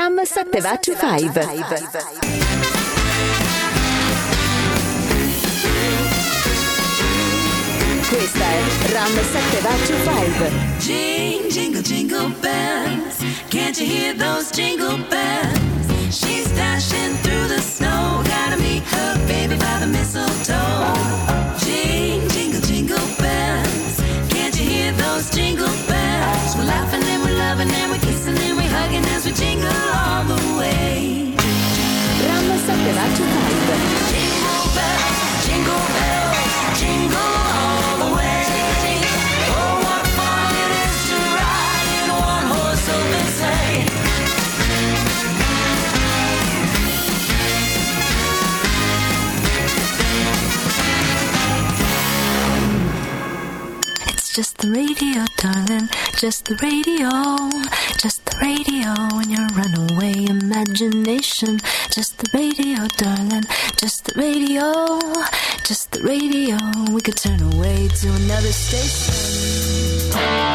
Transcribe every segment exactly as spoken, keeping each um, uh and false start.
Ram settecentocinque. Questa è Ram settecentocinque. Jing, jingle, jingle bells. Can't you hear those jingle bells? She's dashing through the snow. Gotta meet her baby by the mistletoe. Jing, jingle, jingle bells. Can't you hear those jingle bells? We're laughing and we're loving and we're kissing and we're hugging as we jingle all the way. Ram settecentocinque. Jingle bells, jingle bells, jingle all the way. Oh, what fun it is to ride in a one-horse open sleigh. It's just the radio, darling, just the radio, just the radio in your runaway imagination. Just the radio, darling, just the radio, just the radio. We could turn away to another station.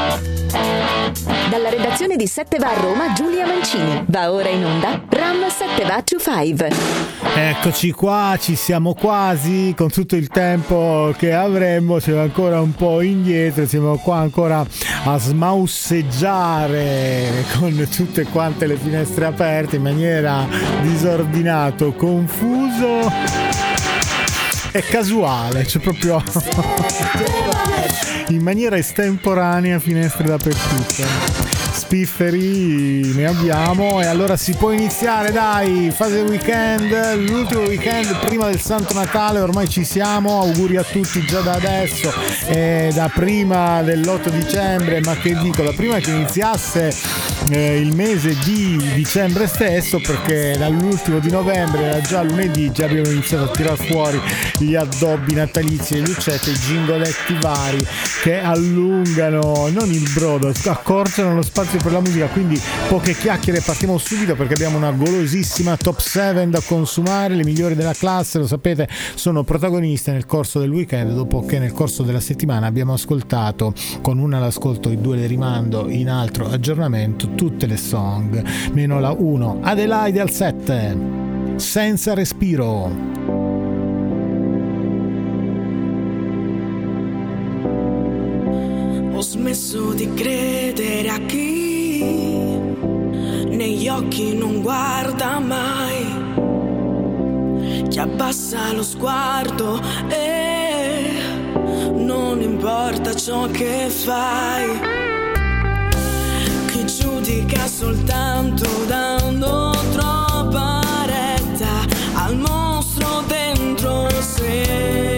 Dalla redazione di sette va a Roma, Giulia Mancini. Va ora in onda Ram settecentocinque. Eccoci qua, ci siamo quasi, con tutto il tempo che avremmo siamo ancora un po' indietro, siamo qua ancora a smausseggiare con tutte quante le finestre aperte in maniera disordinato, confuso e casuale, cioè proprio in maniera estemporanea, finestre dappertutto. Spifferi ne abbiamo e allora si può iniziare, dai, fase weekend, l'ultimo weekend prima del Santo Natale, ormai ci siamo, auguri a tutti già da adesso e da prima dell'otto dicembre, ma che dico, da prima che iniziasse eh, il mese di dicembre stesso, perché dall'ultimo di novembre era già lunedì, già abbiamo iniziato a tirar fuori gli addobbi natalizi e gli uccetti, i gingoletti vari che allungano non il brodo, accorciano lo spazio per la musica, quindi poche chiacchiere, partiamo subito perché abbiamo una golosissima top sette da consumare, le migliori della classe, lo sapete, sono protagoniste nel corso del weekend, dopo che nel corso della settimana abbiamo ascoltato, con una l'ascolto e due le rimando in altro aggiornamento, tutte le song, meno la uno, Adelaide al sette, Senza respiro. Ho smesso di credere a chi negli occhi non guarda mai, chi abbassa lo sguardo e non importa ciò che fai, chi giudica soltanto dando troppa retta al mostro dentro sé.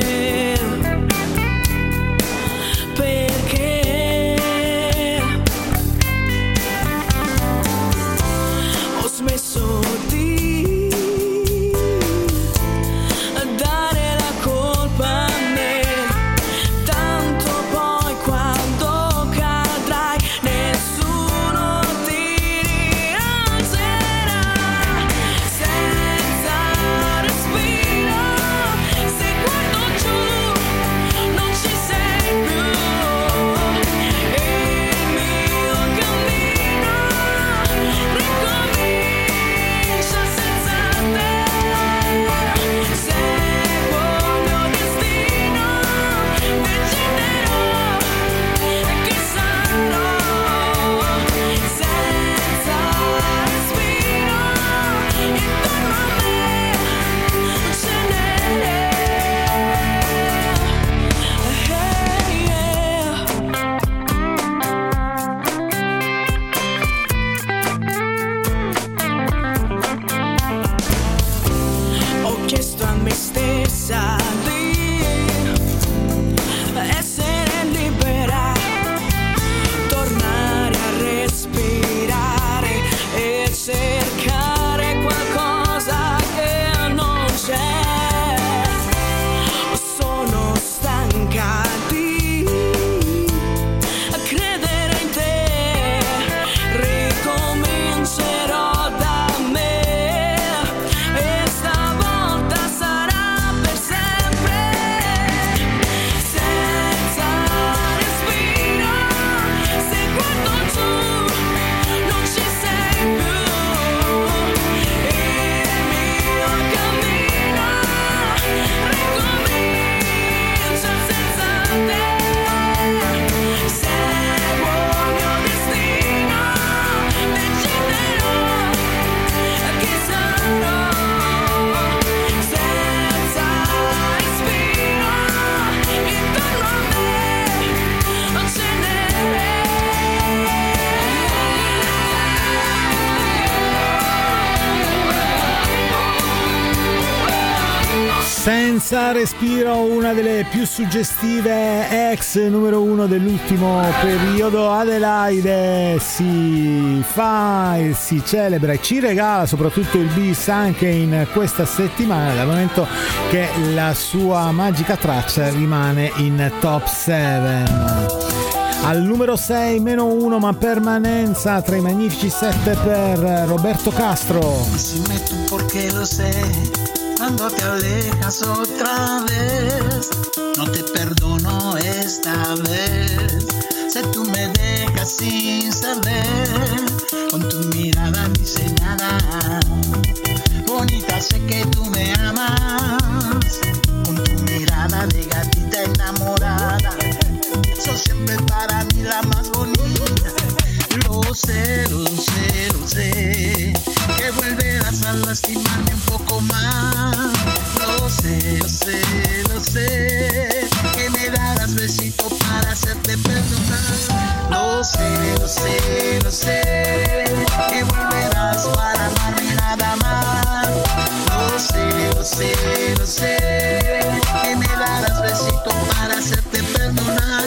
Sarà per sempre. Senza respiro, una delle più suggestive ex numero uno dell'ultimo periodo. Adelaide si fa e si celebra e ci regala soprattutto il bis anche in questa settimana, dal momento che la sua magica traccia rimane in top sette. Al numero sei, meno uno ma permanenza tra i magnifici sette per Roberto Castro. Dime tú por qué lo sé, cuando te alejas otra vez, no te perdono esta vez. Si tú me dejas sin saber, con tu mirada diseñada, bonita sé que tú me amas, con tu mirada de gatita enamorada. Sos siempre para mí la más bonita. Lo sé, lo sé, lo sé, que volverás a lastimarme un poco más. Lo sé, lo sé, lo sé, que me darás besito para hacerte perdonar. Lo sé, lo sé, lo sé, que volverás para amarme nada más. Lo sé, lo sé, lo sé, que me darás besito para hacerte perdonar.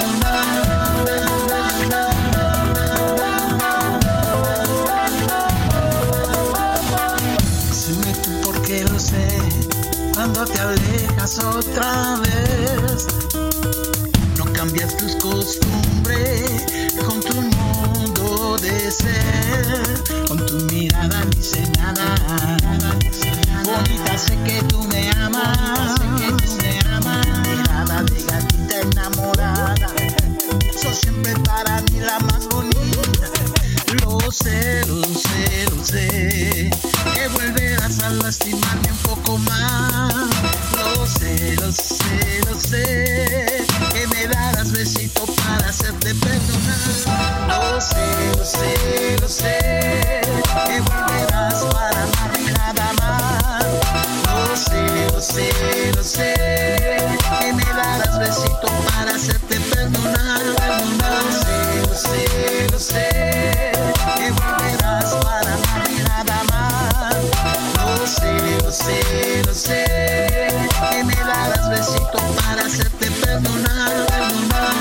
Dime tú por qué lo sé, cuando te alejas otra vez, no cambias tus costumbres con tu modo de ser, con tu mirada diseñada, bonita sé que tú me amas, sé que tú me amas, mirada de gatita enamorada, sos siempre para mí la más bonita. Lo sé, lo sé, lo sé, que volverás a lastimarme un poco más. Lo sé, lo sé, lo sé, que me darás besito para hacerte perdonar. Lo sé, lo sé, lo sé, que volverás para amarme nada más. Lo sé, lo sé, lo sé, que me darás besito para hacerte perdonar. Lo sé, lo sé, lo sé, que volverás para amarme nada más. Lo sé, lo sé, lo sé, que me darás besito para hacerte perdonar, perdonar.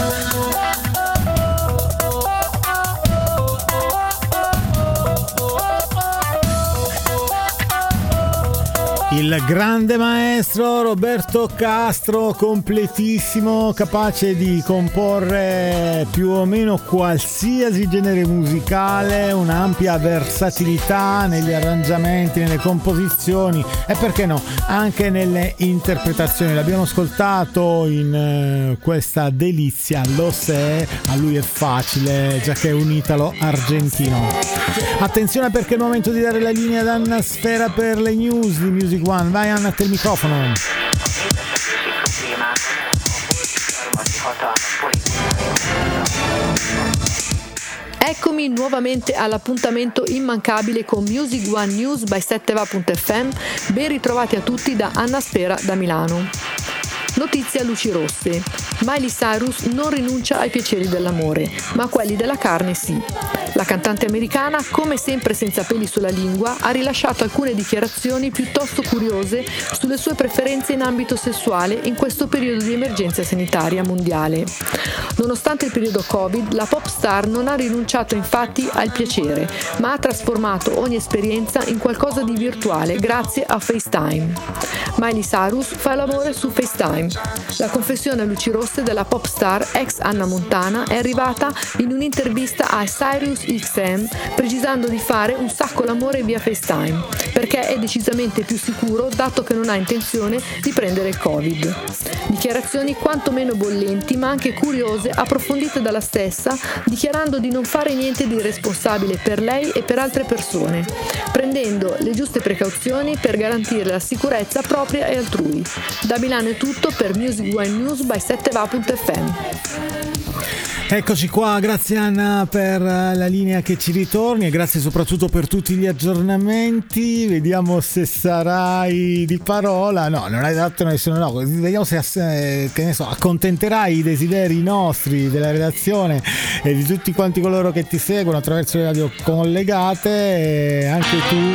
Il grande maestro Roberto Castro, completissimo, capace di comporre più o meno qualsiasi genere musicale, un'ampia versatilità negli arrangiamenti, nelle composizioni e perché no, anche nelle interpretazioni. L'abbiamo ascoltato in uh, questa delizia, Lo sé, a lui è facile, già che è un italo argentino. Attenzione perché è il momento di dare la linea ad Anna Sfera per le news di Music One. Vai Anna, a te il microfono. Eccomi nuovamente all'appuntamento immancabile con Music One News by sette va punto effe emme. Ben ritrovati a tutti da Anna Sfera da Milano. Notizia luci rosse. Miley Cyrus non rinuncia ai piaceri dell'amore, ma a quelli della carne sì. La cantante americana, come sempre senza peli sulla lingua, ha rilasciato alcune dichiarazioni piuttosto curiose sulle sue preferenze in ambito sessuale in questo periodo di emergenza sanitaria mondiale. Nonostante il periodo Covid, la pop star non ha rinunciato infatti al piacere, ma ha trasformato ogni esperienza in qualcosa di virtuale grazie a FaceTime. Miley Cyrus fa l'amore su FaceTime. La confessione a luci rosse della pop star ex Anna Montana è arrivata in un'intervista a Sirius X M, precisando di fare un sacco l'amore via FaceTime, perché è decisamente più sicuro dato che non ha intenzione di prendere il Covid. Dichiarazioni quantomeno bollenti ma anche curiose, approfondite dalla stessa, dichiarando di non fare niente di irresponsabile per lei e per altre persone, prendendo le giuste precauzioni per garantire la sicurezza propria e altrui. Da Milano è tutto per Music One News by sette va punto effe emme. Eccoci qua, grazie Anna per la linea che ci ritorni e grazie soprattutto per tutti gli aggiornamenti. Vediamo se sarai di parola. No, non hai dato nessuno, no. Vediamo se che ne so, accontenterai i desideri nostri della redazione e di tutti quanti coloro che ti seguono attraverso le radio collegate, e anche tu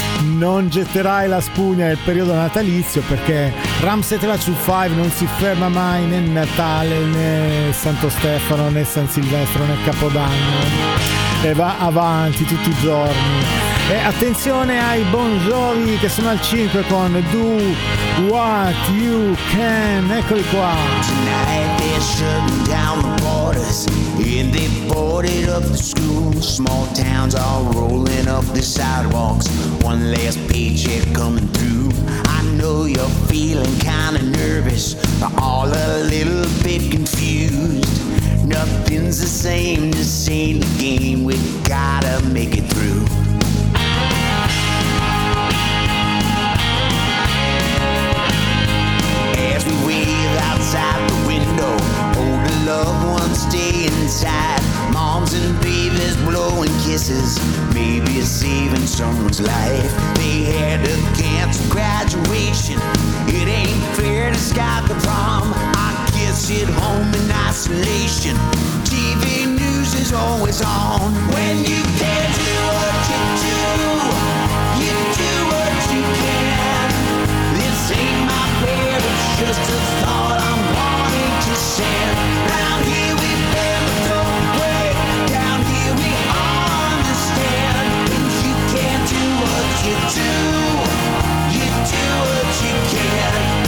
non getterai la spugna nel periodo natalizio, perché Ram Setteva cinque non si ferma mai né Natale né Santo Stefano né San Silvestro né Capodanno, e va avanti tutti i giorni. E attenzione ai Bon Jovi che sono al cinque con Do What You Can, eccoli qua. Tonight they're shutting down the borders and they boarded up the schools. Small towns all rolling up the sidewalks, one last paycheck coming through. I know you're feeling kinda nervous, but all a little bit confused. Nothing's the same, this ain't the game, we gotta make it through. As we wave outside the window, older loved ones stay inside. Moms and babies blowing kisses, maybe it's saving someone's life. They had to cancel graduation, it ain't fair to skip the prom. I kids at home in isolation, T V news is always on. When you can't do what you do, you do what you can. This ain't my prayer, it's just a thought I'm wanting to send. Round here we never don't break, down here we understand. When you can't do what you do, you do what you can.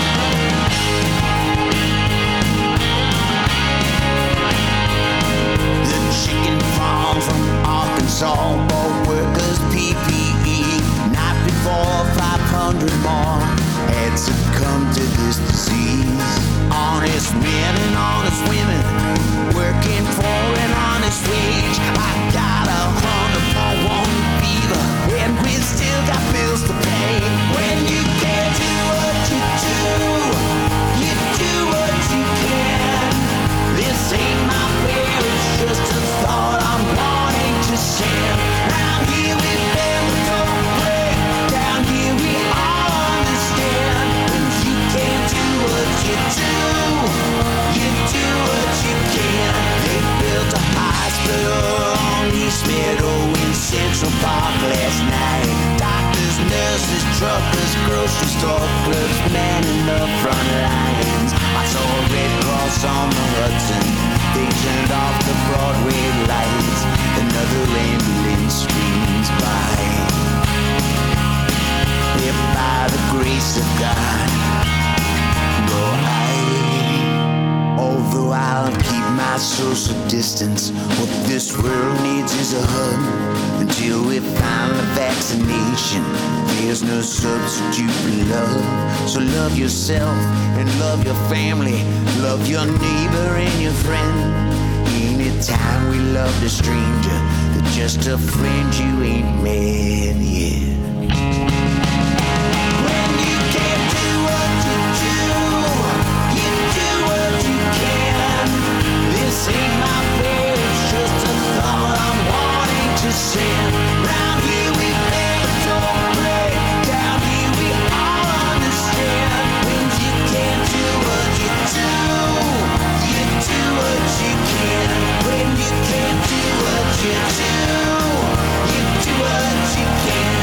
Chicken farm from Arkansas bought workers P P E. Not before five hundred more had succumbed to this disease. Honest men and honest women working for an honest wage. I got a hundred for one fever and we still got bills to pay. When you can't do what you do, you do what you can. This ain't my prayer, it's just a thought I'm wanting to send. Round here we bend, we don't break, down here we all understand. When you can't do what you do, you do what you can. They built a hospital on East Meadow in Central Park last night. Doctors, nurses, truckers, grocery store clerks, manning the front lines. I saw a Red Cross on the Hudson, they turned off the Broadway lights. Another ambulance streams by. If by the grace of God, no, I, although I'll keep my social distance, what this world needs is a hug. Until we find the vaccination, there's no substitute for love. So love yourself and love your family, love your neighbor and your friend. Anytime we loved a stranger, they're just a friend you ain't met yet. When you can't do what you do, you do what you can. This ain't my prayer, it's just a thought I'm wanting to send. Round here we never don't break, down here we all understand. When you can't do what you do, you do what you can. When you can't do what you do, you do what you can.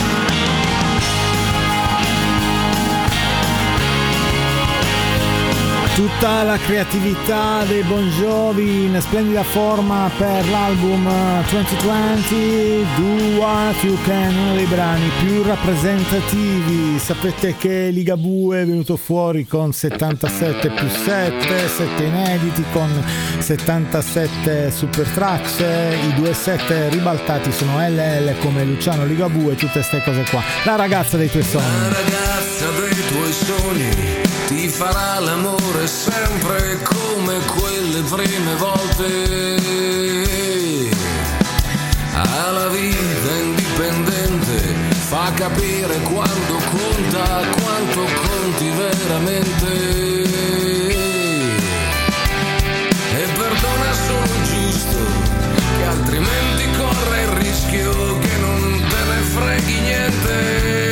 Tutta la creatività dei Bon Jovi in splendida forma per l'album duemilaventi, Do What You Can, uno dei brani più rappresentativi. Sapete che Ligabue è venuto fuori con settantasette più sette, sette inediti con settantasette super tracce, i due set ribaltati sono L L come Luciano Ligabue, tutte queste cose qua. La ragazza dei tuoi sogni. La ragazza dei tuoi sogni ti farà l'amore sempre come quelle prime volte. Ha la vita indipendente, fa capire quando conta, quanto conti veramente. E perdona solo giusto, che altrimenti corre il rischio che non te ne freghi niente.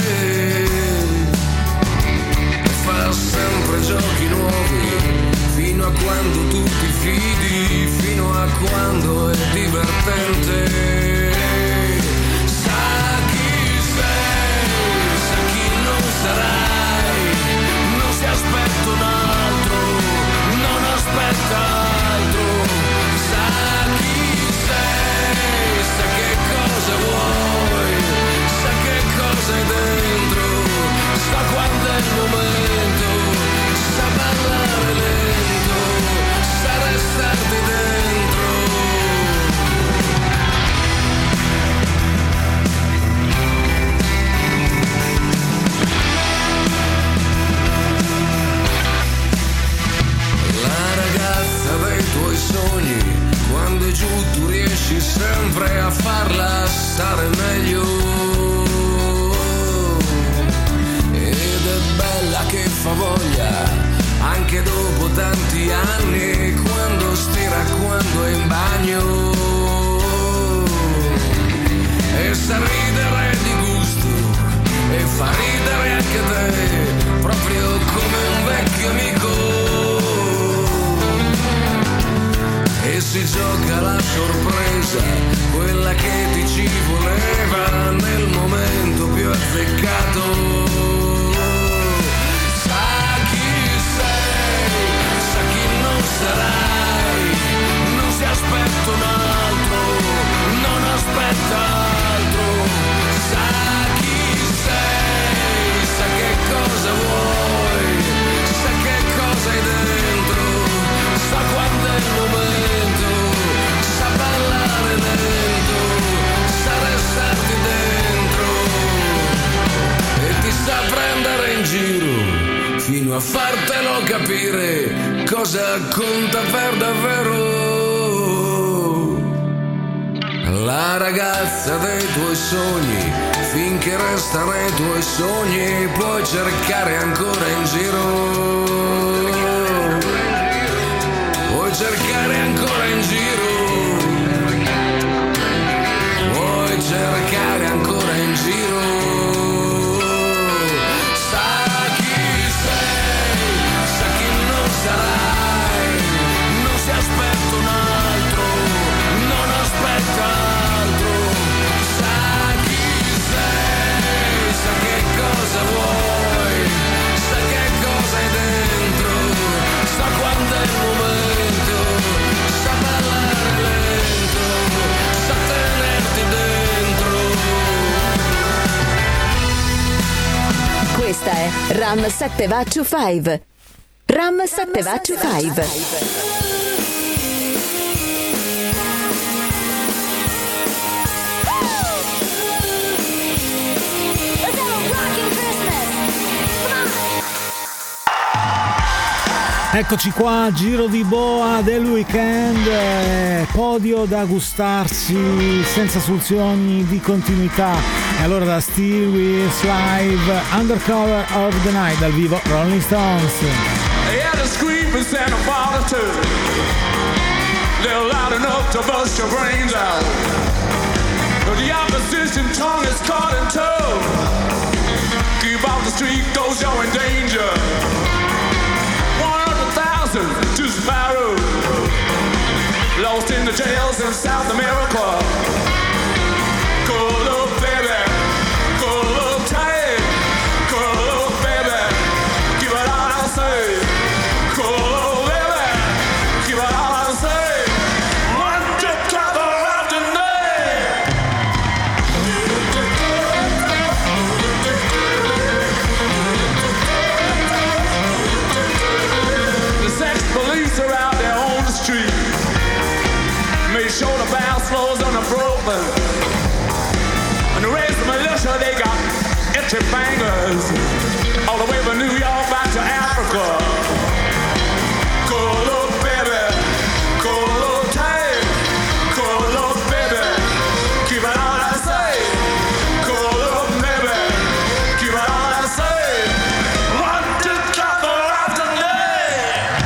Fa sempre giochi nuovi, fino a quando tu ti fidi, fino a quando è divertente. Sa chi sei. sa ridere di gusto e fa ridere anche te, proprio come un vecchio amico. E si gioca la sorpresa, quella che ti ci voleva nel momento più azzeccato. Sa chi sei, sa chi non sarai, non si aspetta un altro, non aspetta altro. Sa chi sei, sa che cosa vuoi, sa che cosa hai dentro, sa quando è il momento, sa ballare lento, sa restarti dentro e ti sa prendere in giro fino a fartelo capire cosa conta per davvero. La ragazza dei tuoi sogni, finché resta nei tuoi sogni, puoi cercare ancora in giro. Puoi cercare ancora in giro. Puoi cercare ancora in giro. Sa chi sei, sa chi non sarai, non si aspetta un altro, non aspetta altro. Sa chi sei, sa che cosa vuoi, sa che cosa hai dentro, sa quando è il momento, sa ballare lento, sa tenerti dentro. Questa è Ram sette va to five. Ram sette va to five. Eccoci qua, giro di boa del weekend, eh, podio da gustarsi senza soluzioni di continuità. E allora da Steel Wheels Live, Undercover of the Night, dal vivo Rolling Stones. Yeah, the scream is Santa Barbara too. They're loud enough to bust your brains out. But the opposition tongue is caught in tow. Keep off the street, cause you're in danger. To Sparrow, lost in the jails in South America. Cool up, baby, cool up tight, cool up, baby, give it all I say. Cool up, baby, give it all I say. One dip top around the night. Police are out there on the street. Make sure the bounce floors on the broken. And the rest of the militia, they got itchy fingers. All the way from New York back to Africa. Cool up, baby. Cool up tight. Cool up, baby. Keep it all I say. Cool up, baby. Keep it all I say. One, two, couple after night.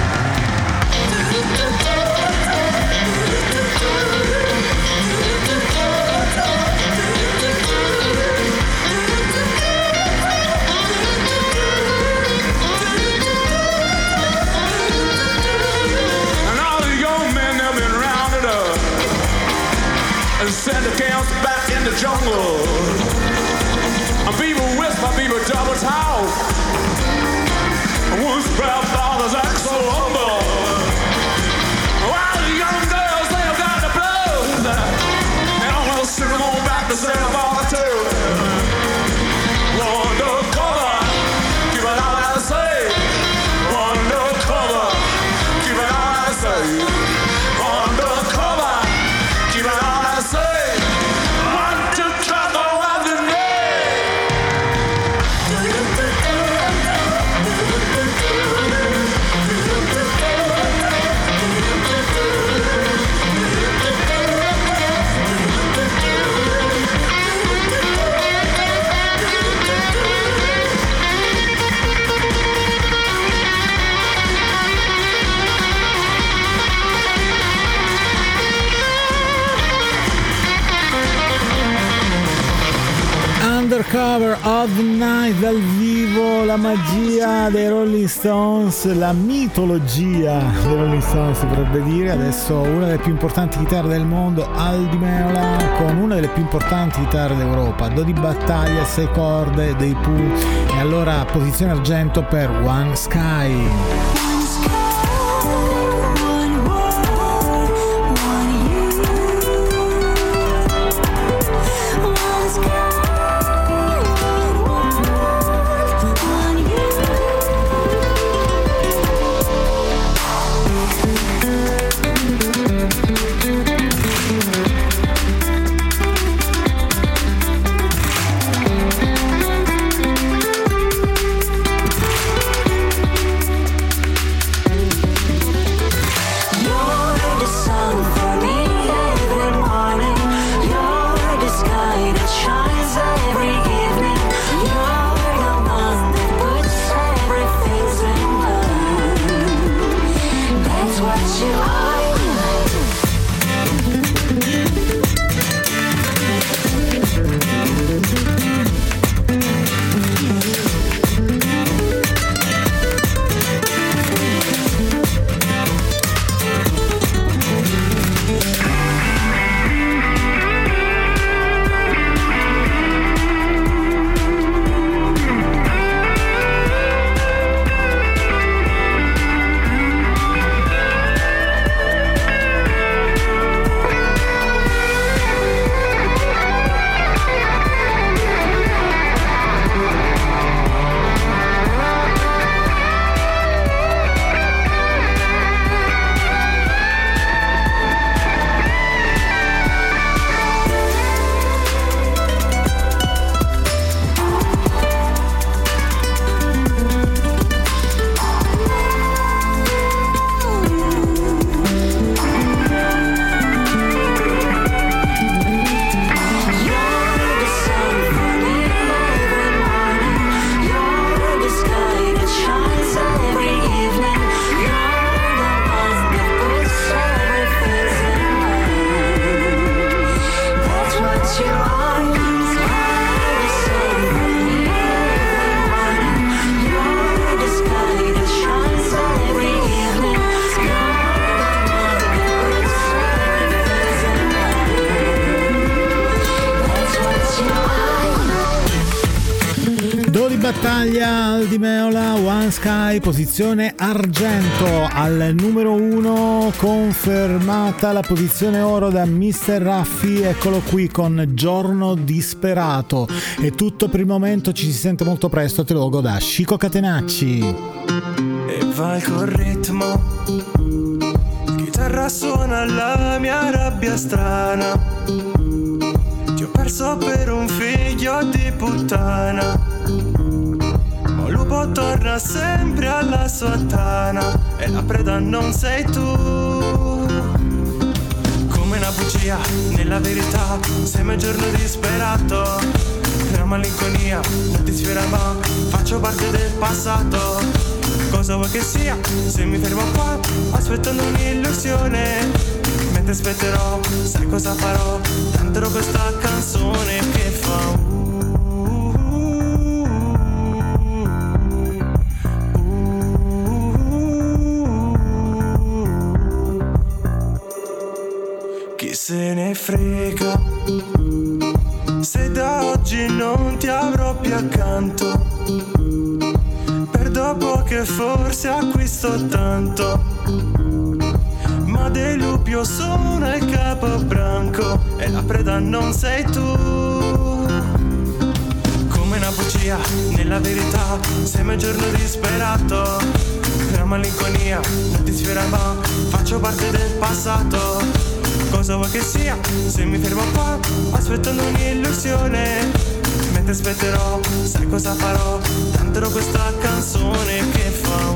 Undercover of the Night dal vivo, la magia dei Rolling Stones, la mitologia dei Rolling Stones si potrebbe dire. Adesso una delle più importanti chitarre del mondo, Al Di Meola, con una delle più importanti chitarre d'Europa, do di battaglia, sei corde dei Pooh, e allora posizione argento per One Sky. Battaglia, Al Di Meola, One Sky, posizione argento. Al numero uno confermata la posizione oro da mister Raffi, eccolo qui con Giorno Disperato. È tutto per il momento, ci si sente molto presto, te lo auguro da Chico Catenacci. E vai col ritmo, chitarra suona la mia rabbia strana, ti ho perso per un figlio di puttana. Lupo torna sempre alla sua tana e la preda non sei tu. Come una bugia nella verità, sei mio giorno disperato. La malinconia non ti sfiora ma faccio parte del passato. Cosa vuoi che sia se mi fermo qua aspettando un'illusione? Mentre aspetterò, sai cosa farò? Canterò questa canzone che fa se ne frega se da oggi non ti avrò più accanto, per dopo che forse acquisto tanto, ma dei lupi io sono il capobranco e la preda non sei tu. Come una bugia nella verità, sei mio giorno disperato. La malinconia non ti sfiora ma faccio parte del passato. Cosa vuoi che sia se mi fermo qua aspettando un'illusione? Mentre aspetterò, sai cosa farò? Canterò questa canzone che fa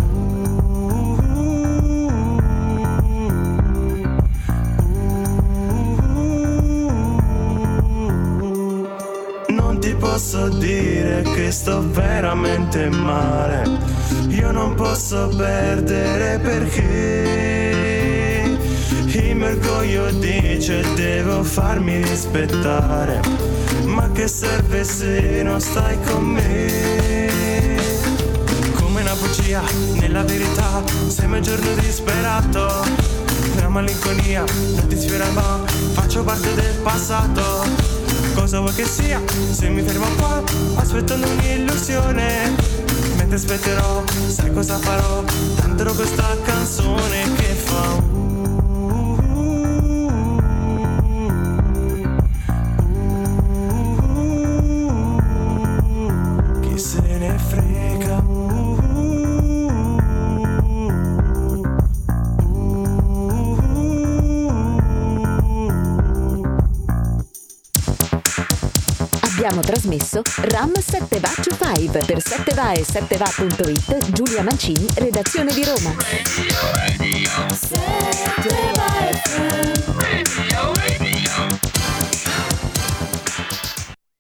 non ti posso dire che sto veramente male. Io non posso perdere perché il mio orgoglio dice devo farmi rispettare. Ma che serve se non stai con me? Come una bugia nella verità, sembra un giorno disperato. La malinconia non ti sfiora ma faccio parte del passato. Cosa vuoi che sia se mi fermo qua aspettando un'illusione? Mentre aspetterò, sai cosa farò? Canterò questa canzone che fa Abbiamo trasmesso Ram sette Va to cinque per sette va e sette va punto it. Giulia Mancini, redazione di Roma.